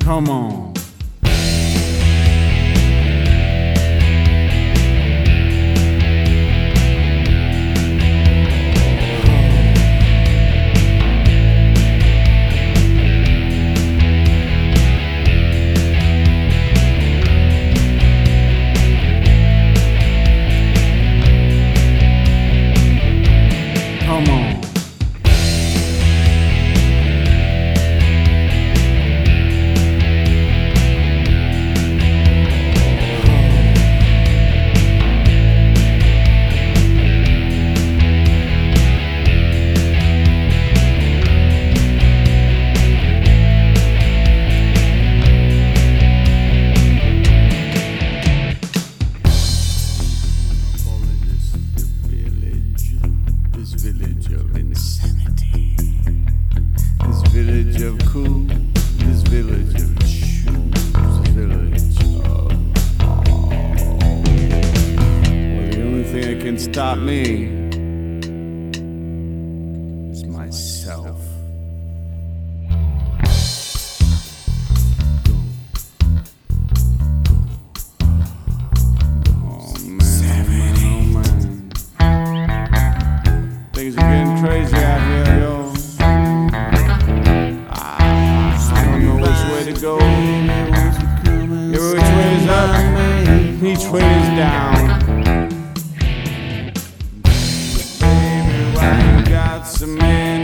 Come on. Come on. Village of insanity, this village of cool, this village of shoes, this village of well, the only thing that can stop me is myself. Things are getting crazy out here, yo. I don't know which way to go. Every which way is up, each way is down. Baby, why you got so many